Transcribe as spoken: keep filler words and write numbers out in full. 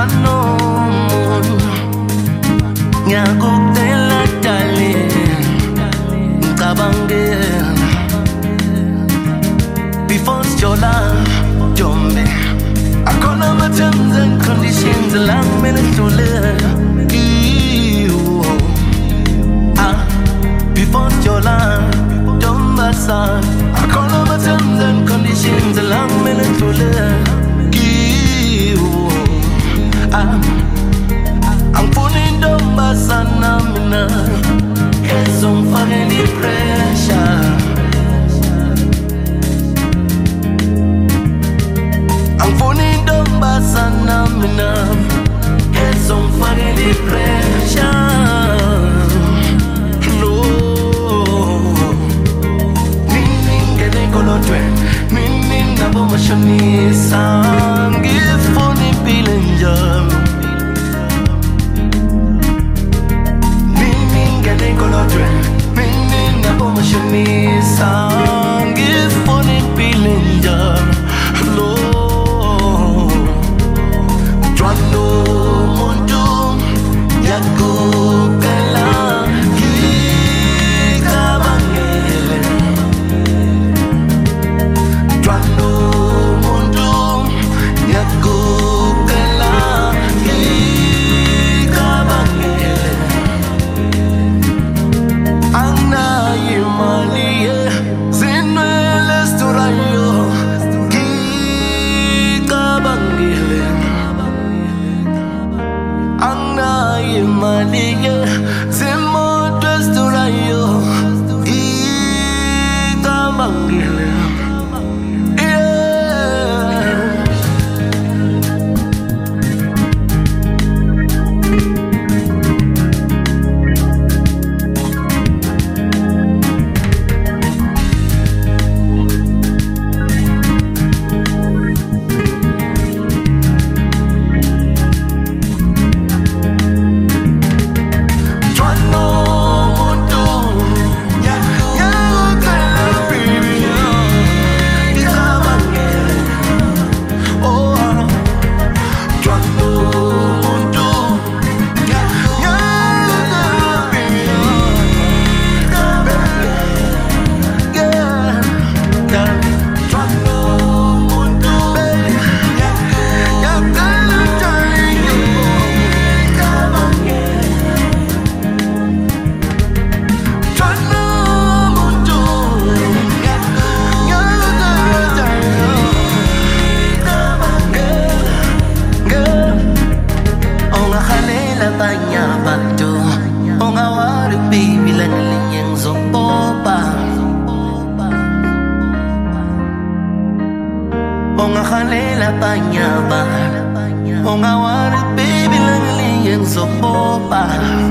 Twanon ngiyakudela darling ngicabangela before sijola Jombe akhona ama terms and conditions la kumele sidlule kiwo ah before sijola Dombasa akhona ama terms and conditions la kumele sidlule kiwo ah angifuni intombasa mina ezongifakela i-pressure angifuni intombasa mina ezongifakela i-pressure no nini ngene kolotweni nini nabomashonisa ngifuna impilo enjalo Mini na bomashonisa ngifuna impilo enjalo Twanon umuntu ngiyakukela ngicabangele Twanon umuntu ngiyakukela ngicabangele Anayi maliye zinwele sturayo ngicabangele Anayi maliye zimoto sturayo ngicabangele Ongakhalela panyaba Ongawari baby langaling so popa